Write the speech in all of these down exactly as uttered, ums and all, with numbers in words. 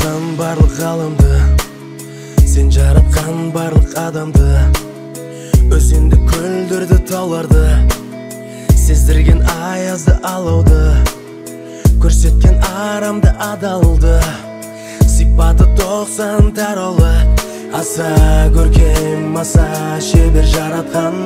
жаратқан барлық ғаламды, сен жаратқан барлық адамды, өзенді, көлдерді, тауларды, сездірген аязды, алауды, көрсеткен арамды, адалды, сипаты тоқсан таролы, аса көркем, аса шебер жаратқан.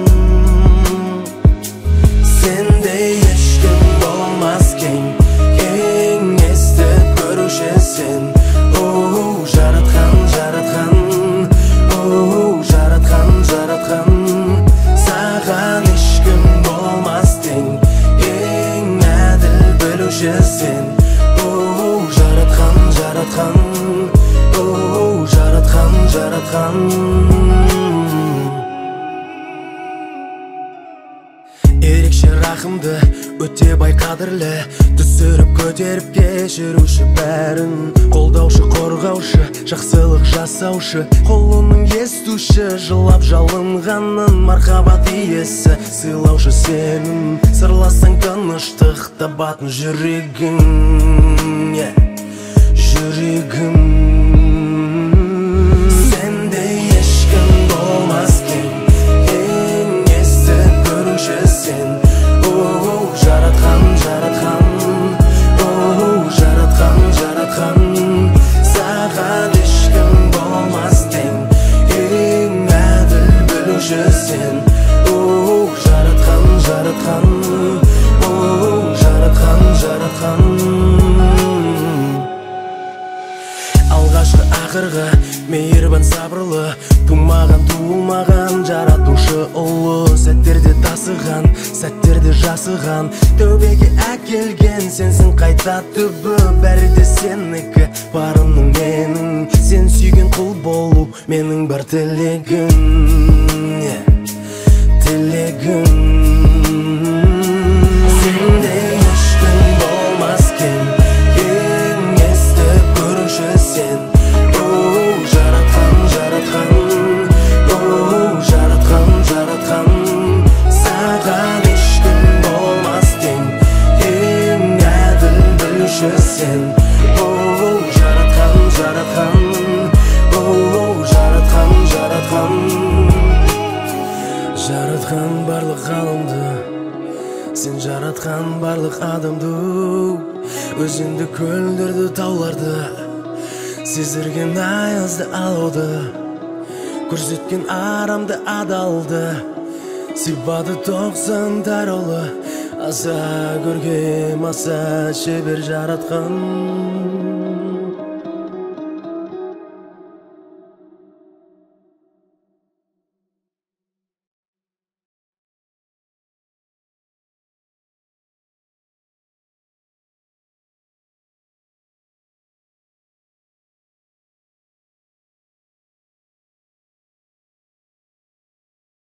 Сендей ешкім болмас кең, кеңесті көруші сен. Оу, жаратқан, жаратқан, оу, жаратқан, жаратқан. Саған ешкім болмас тең, ең әділ білуші сен. Оу, жаратқан, жаратқан, оу, жаратқан, жаратқан. Ерекше рахымды, өте бай қадірлі, түсіріп көтеріп кешіруші бәрін. Қолдаушы, қорғаушы, жақсылық жасаушы, қолының естуші, жылап жалынғанын мархабат иесі, сыйлаушы сенің. Сырласаң тыныштық табатын жүрегің, жүрегім. Сендей ешкім болмас кең, кеңесті көруші сен. Оу, жаратқан, жаратқан, оу, жаратқан, жаратқан. Саған ешкім болмас тең, ең әділ білуші сен. Оу, жаратқан, жаратқан, оу, жаратқан, жаратқан. Алғашқы ақырғы, мейірбан сабырлы, тумаған туылмаған жаратушы ұлы. Сәттерде тасыған, сәттерде жасыған, тәубеге әкелген сенсің қайта түбі. Бәрі де сенікі, барының менің, сен сүйген құл болу менің бар тілегім, тілегім. Сендей ешкім болмас кең, кеңесті көруші сен. Оу, жаратқан, жаратқан, оу, жаратқан, жаратқан. Саған ешкім болмас тең, ең әділ білуші сен. Оу, жаратқан, жаратқан, оу, жаратқан, жаратқан. Жаратқан барлық ғаламды, сен жаратқан барлық адамды, өзенді, көлдерді, тауларды, сездірген аязды, алауды, көрсеткен арамды, адалды, сипаты тоқсан таролы, аса көркем, аса шебер жаратқан.